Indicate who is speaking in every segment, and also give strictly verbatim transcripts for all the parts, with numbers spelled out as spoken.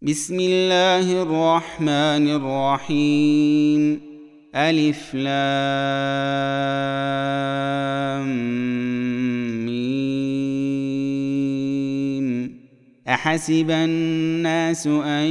Speaker 1: بسم الله الرحمن الرحيم. ألف لام ميم. أحسب الناس أن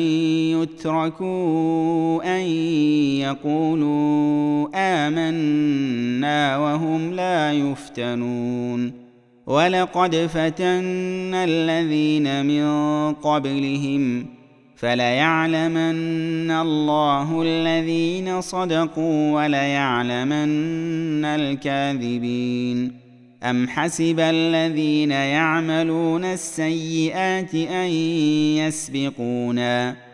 Speaker 1: يتركوا أن يقولوا آمنا وهم لا يفتنون. ولقد فتنا الذين من قبلهم فليعلمن الله الذين صدقوا وليعلمن الكاذبين. أم حسب الذين يعملون السيئات أن يسبقونا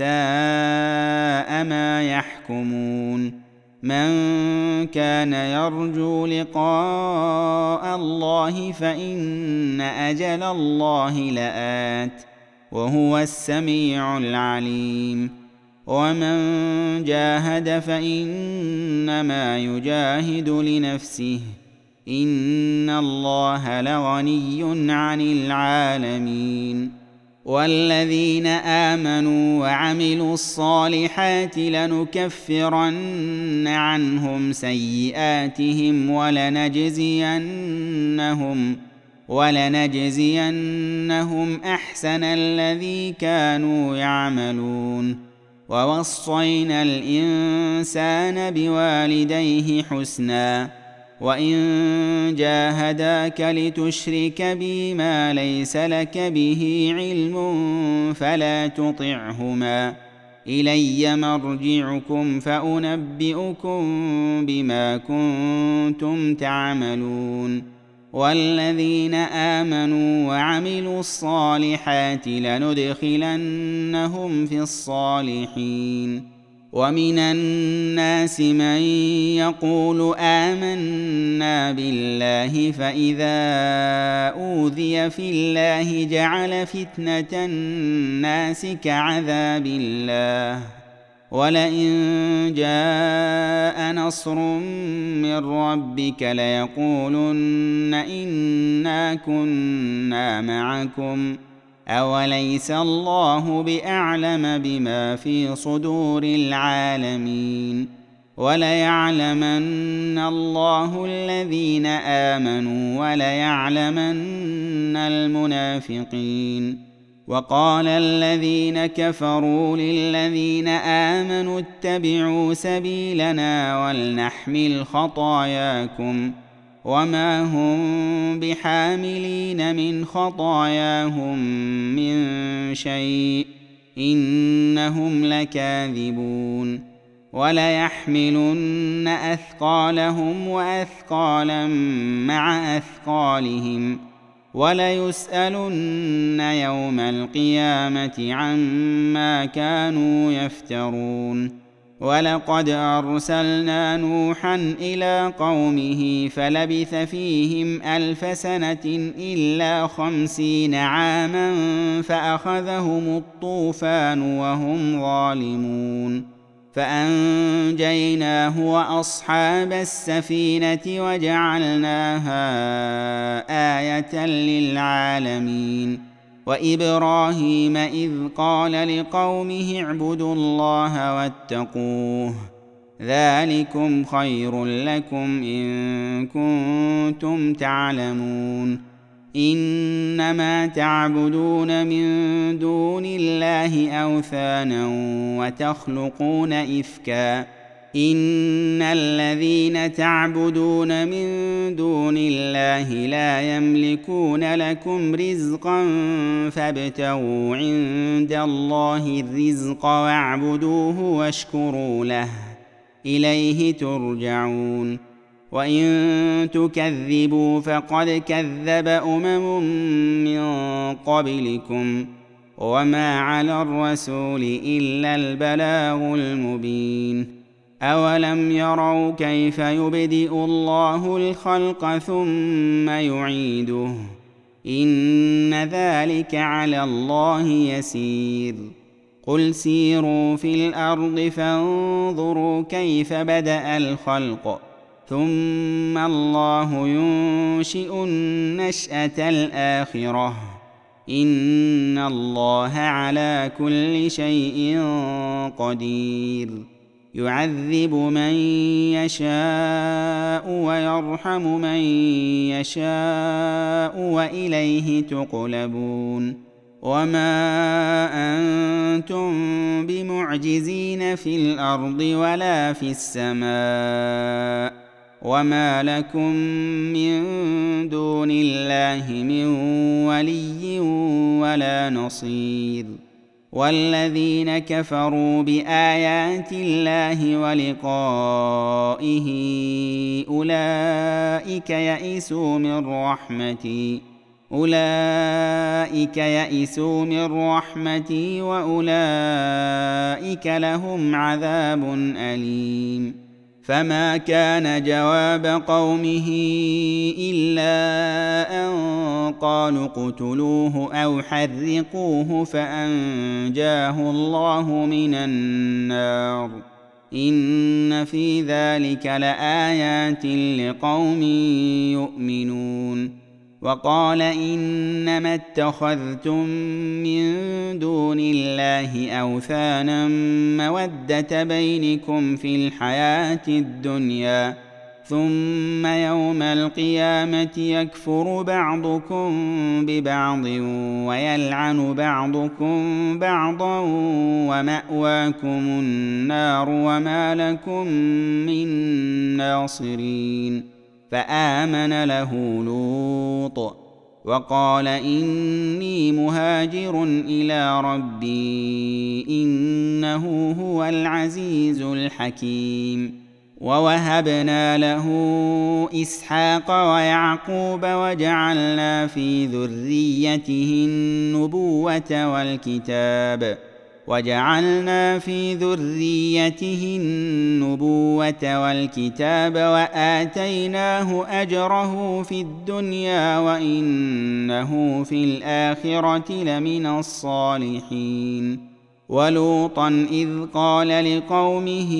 Speaker 1: ساء ما يحكمون. من كان يرجو لقاء الله فإن أجل الله لآت وهو السميع العليم. ومن جاهد فإنما يجاهد لنفسه إن الله لغني عن العالمين. والذين آمنوا وعملوا الصالحات لنكفرن عنهم سيئاتهم ولنجزينهم ولنجزينهم أحسن الذي كانوا يعملون. ووصينا الإنسان بوالديه حسنا وإن جاهداك لتشرك بي ما ليس لك به علم فلا تطعهما إلي مرجعكم فأنبئكم بما كنتم تعملون. والذين آمنوا وعملوا الصالحات لندخلنهم في الصالحين. ومن الناس من يقول آمنا بالله فإذا أوذي في الله جعل فتنة الناس كعذاب الله ولئن جاء نصر من ربك ليقولن إنا كنا معكم أوليس الله بأعلم بما في صدور العالمين. وليعلمن الله الذين آمنوا وليعلمن المنافقين. وقال الذين كفروا للذين آمنوا اتبعوا سبيلنا ولنحمل خطاياكم وما هم بحاملين من خطاياهم من شيء إنهم لكاذبون. وليحملن أثقالهم وأثقالا مع أثقالهم وليسألن يوم القيامة عما كانوا يفترون. ولقد أرسلنا نوحا إلى قومه فلبث فيهم ألف سنة إلا خمسين عاما فأخذهم الطوفان وهم ظالمون فأنجيناه وأصحاب السفينة وجعلناها آية للعالمين. وإبراهيم إذ قال لقومه اعبدوا الله واتقوه ذلكم خير لكم إن كنتم تعلمون. إنما تعبدون من دون الله أوثانا وتخلقون إفكا إن الذين تعبدون من دون الله لا يملكون لكم رزقا فابتغوا عند الله الرزق واعبدوه واشكروا له إليه ترجعون. وإن تكذبوا فقد كذب أمم من قبلكم وما على الرسول إلا البلاغ المبين. أولم يروا كيف يبدئ الله الخلق ثم يعيده إن ذلك على الله يسير. قل سيروا في الأرض فانظروا كيف بدأ الخلق ثم الله ينشئ النشأة الآخرة إن الله على كل شيء قدير يعذب من يشاء ويرحم من يشاء وإليه تقلبون وما أنتم بمعجزين في الأرض ولا في السماء وما لكم من دون الله من ولي ولا نصير والذين كفروا بآيات الله ولقائه أولئك يئسوا من رحمتي أولئك يئسوا من رحمتي وأولئك لهم عذاب أليم فما كان جواب قومه إلا أن قالوا اقتلوه أو حرقوه فأنجاه الله من النار إن في ذلك لآيات لقوم يؤمنون وقال إنما اتخذتم من دون الله أوثانا مودة بينكم في الحياة الدنيا ثم يوم القيامة يكفر بعضكم ببعض ويلعن بعضكم بعضا ومأواكم النار وما لكم من ناصرين فآمن له لوط وقال إني مهاجر إلى ربي إنه هو العزيز الحكيم ووهبنا له إسحاق ويعقوب وجعلنا في ذريته النبوة والكتاب وجعلنا في ذريته النبوة والكتاب وآتيناه أجره في الدنيا وإنه في الآخرة لمن الصالحين ولوطا إذ قال لقومه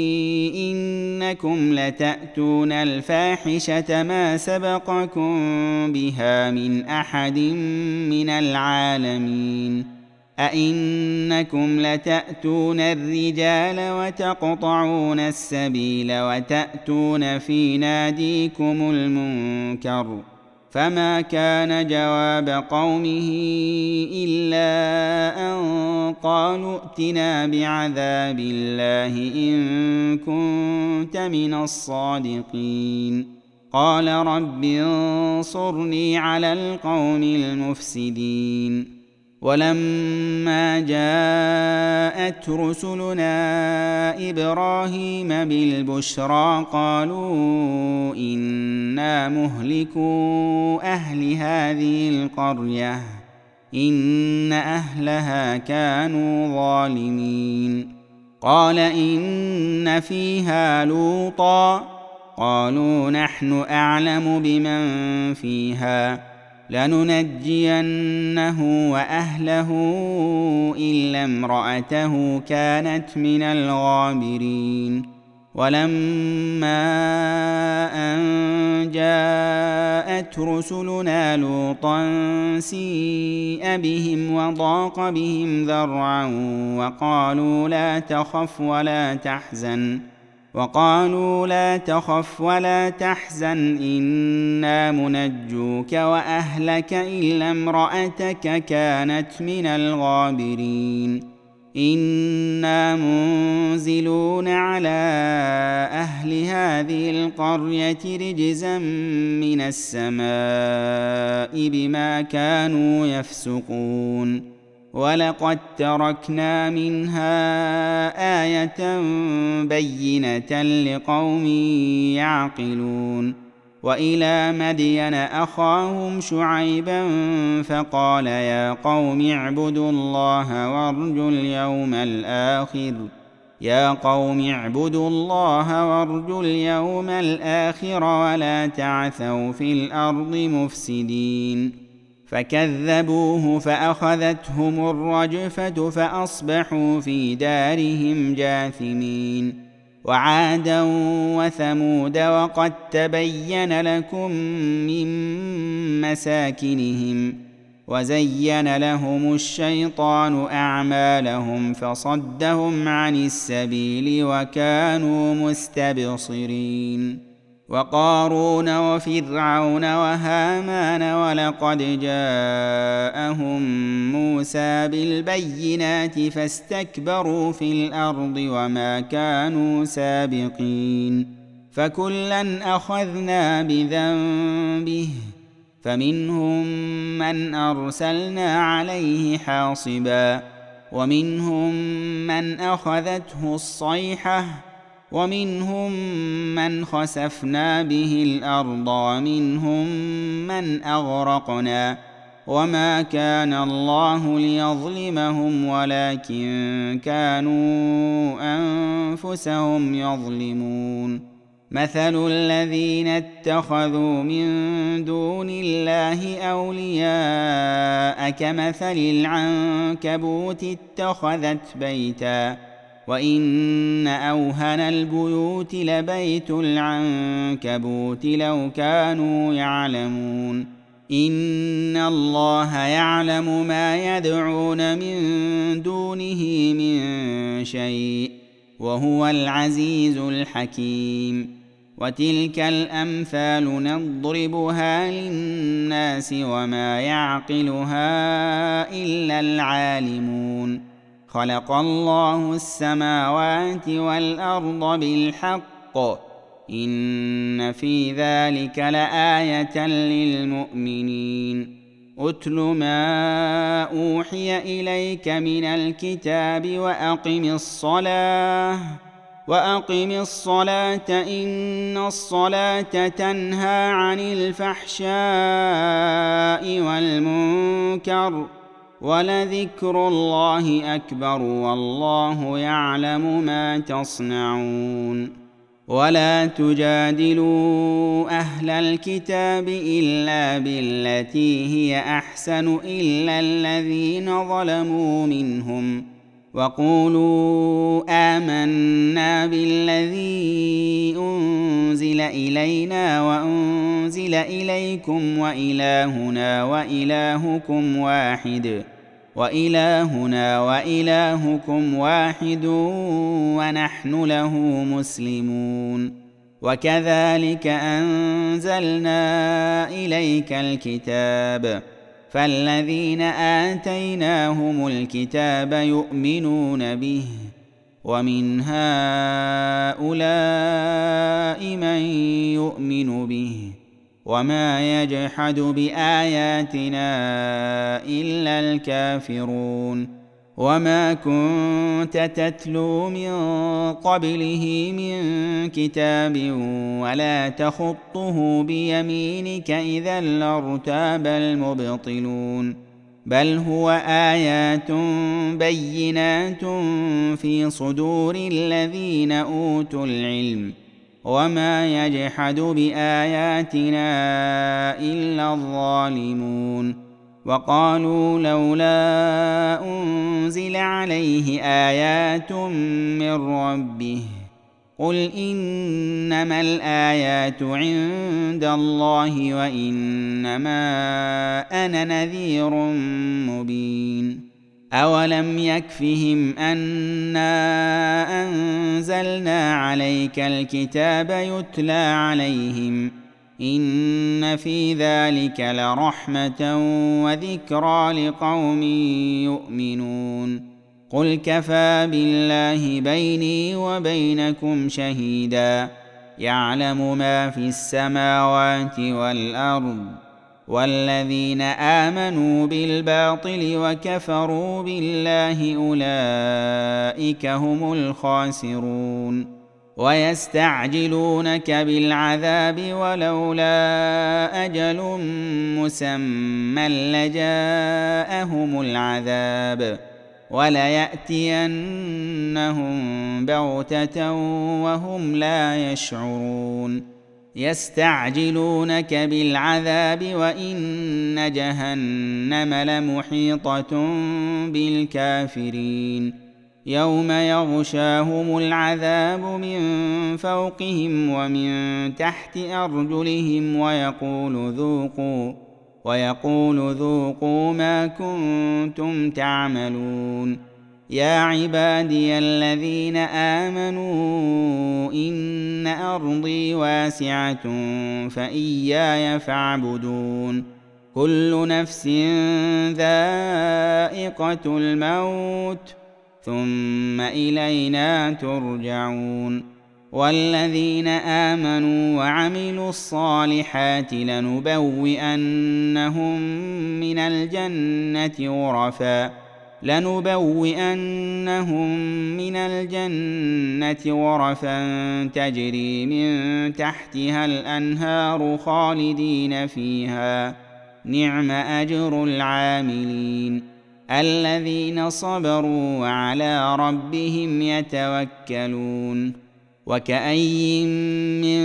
Speaker 1: إنكم لتأتون الفاحشة ما سبقكم بها من أحد من العالمين أئنكم لتأتون الرجال وتقطعون السبيل وتأتون في ناديكم المنكر فما كان جواب قومه إلا أن قالوا ائتنا بعذاب الله إن كنت من الصادقين قال رب انصرني على القوم المفسدين ولما جاءت رسلنا إبراهيم بالبشرى قالوا إنا مهلكو أهل هذه القرية إن أهلها كانوا ظالمين قال إن فيها لوطا قالوا نحن أعلم بمن فيها لننجينه وأهله إلا امرأته كانت من الغابرين ولما أن جاءت رسلنا لوطا سيء بهم وضاق بهم ذرعا وقالوا لا تخف ولا تحزن وقالوا لا تخف ولا تحزن إنا منجوك وأهلك إلا امرأتك كانت من الغابرين إنا منزلون على أهل هذه القرية رجزا من السماء بما كانوا يفسقون ولقد تركنا منها آية بينة لقوم يعقلون وإلى مدين أخاهم شعيبا فقال يا قوم اعبدوا الله وارجوا اليوم الآخر يا قوم اعبدوا الله وارجوا اليوم الآخر ولا تعثوا في الأرض مفسدين فكذبوه فأخذتهم الرجفة فأصبحوا في دارهم جاثمين وعادا وثمود وقد تبين لكم من مساكنهم وزين لهم الشيطان أعمالهم فصدهم عن السبيل وكانوا مستبصرين. وقارون وفرعون وهامان ولقد جاءهم موسى بالبينات فاستكبروا في الأرض وما كانوا سابقين. فكلا أخذنا بذنبه فمنهم من أرسلنا عليه حاصبا ومنهم من أخذته الصيحة ومنهم من خسفنا به الأرض ومنهم من أغرقنا وما كان الله ليظلمهم ولكن كانوا أنفسهم يظلمون. مثل الذين اتخذوا من دون الله أولياء كمثل العنكبوت اتخذت بيتا وإن أوهن البيوت لبيت العنكبوت لو كانوا يعلمون. إن الله يعلم ما يدعون من دونه من شيء وهو العزيز الحكيم. وتلك الأمثال نضربها للناس وما يعقلها إلا العالمون. خلق الله السماوات والأرض بالحق إن في ذلك لآية للمؤمنين. أتل ما أوحي إليك من الكتاب وأقم الصلاة وأقم الصلاة إن الصلاة تنهى عن الفحشاء والمنكر ولذكر الله أكبر والله يعلم ما تصنعون. ولا تجادلوا أهل الكتاب إلا بالتي هي أحسن إلا الذين ظلموا منهم وقولوا آمنا بالذي أنزل إلينا وأنزل إليكم وإلهنا وإلهكم واحد وإلهنا وإلهكم واحد ونحن له مسلمون. وكذلك أنزلنا إليك الكتاب فالذين آتيناهم الكتاب يؤمنون به ومن هؤلاء من يؤمن به وما يجحد بآياتنا إلا الكافرون. وما كنت تتلو من قبله من كتاب ولا تخطه بيمينك إذا لارتاب المبطلون. بل هو آيات بينات في صدور الذين أوتوا العلم وما يجحد بآياتنا إلا الظالمون. وقالوا لولا أنزل عليه آيات من ربه قل إنما الآيات عند الله وإنما أنا نذير مبين. أولم يكفهم أنا أنزلنا عليك الكتاب يتلى عليهم إن في ذلك لرحمة وذكرى لقوم يؤمنون. قل كفى بالله بيني وبينكم شهيدا يعلم ما في السماوات والأرض والذين آمنوا بالباطل وكفروا بالله أولئك هم الخاسرون. ويستعجلونك بالعذاب ولولا أجل مسمى لجاءهم العذاب وليأتينهم بغتة وهم لا يشعرون. يستعجلونك بالعذاب وإن جهنم لمحيطة بالكافرين. يوم يغشاهم العذاب من فوقهم ومن تحت أرجلهم ويقول ذوقوا ويقول ذوقوا ما كنتم تعملون. يا عبادي الذين آمنوا إن أرضي واسعة فإياي فاعبدون. كل نفس ذائقة الموت ثم إلينا ترجعون. والذين آمنوا وعملوا الصالحات لنبوئنهم من الجنة غرفا لنبوئنهم من الجنة غرفا تجري من تحتها الأنهار خالدين فيها نعم أجر العاملين. الذين صبروا وعلى ربهم يتوكلون. وكأين من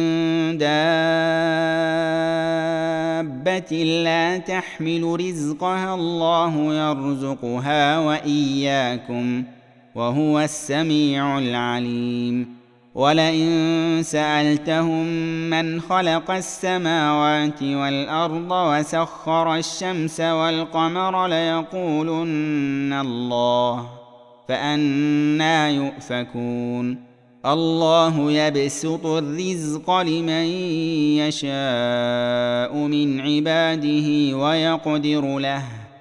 Speaker 1: دابة لا تحمل رزقها الله يرزقها وإياكم وهو السميع العليم. ولئن سألتهم من خلق السماوات والأرض وسخر الشمس والقمر ليقولن الله فأنى يؤفكون. الله يبسط الرزق لمن يشاء من عباده ويقدر له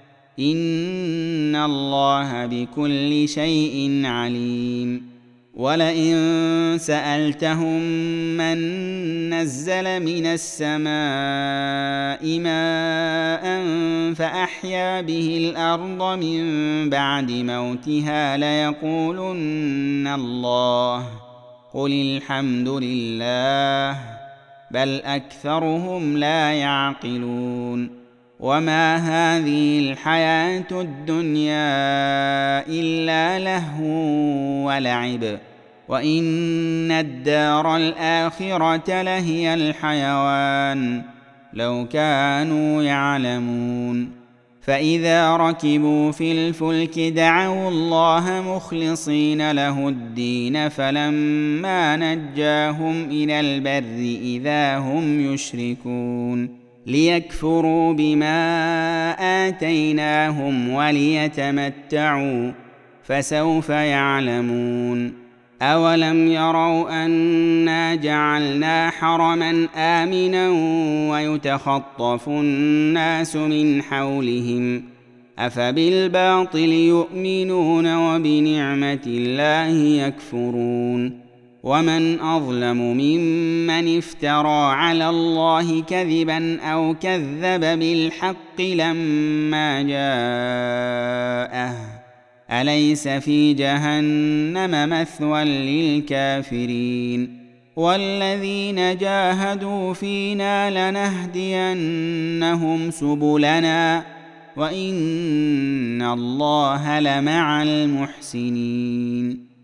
Speaker 1: إن الله بكل شيء عليم. ولئن سألتهم من نزل من السماء ماء فأحيا به الأرض من بعد موتها ليقولن الله قل الحمد لله بل أكثرهم لا يعقلون. وما هذه الحياة الدنيا إلا لهو ولعب وإن الدار الآخرة لهي الحيوان لو كانوا يعلمون. فإذا ركبوا في الفلك دعوا الله مخلصين له الدين فلما نجاهم إلى البر إذا هم يشركون. ليكفروا بما آتيناهم وليتمتعوا فسوف يعلمون. أولم يروا أنا جعلنا حرما آمنا ويتخطف الناس من حولهم أفبالباطل يؤمنون وبنعمة الله يكفرون. ومن أظلم ممن افترى على الله كذبا أو كذب بالحق لما جاءه أليس في جهنم مثوى للكافرين. والذين جاهدوا فينا لنهدينهم سبلنا وإن الله لمع المحسنين.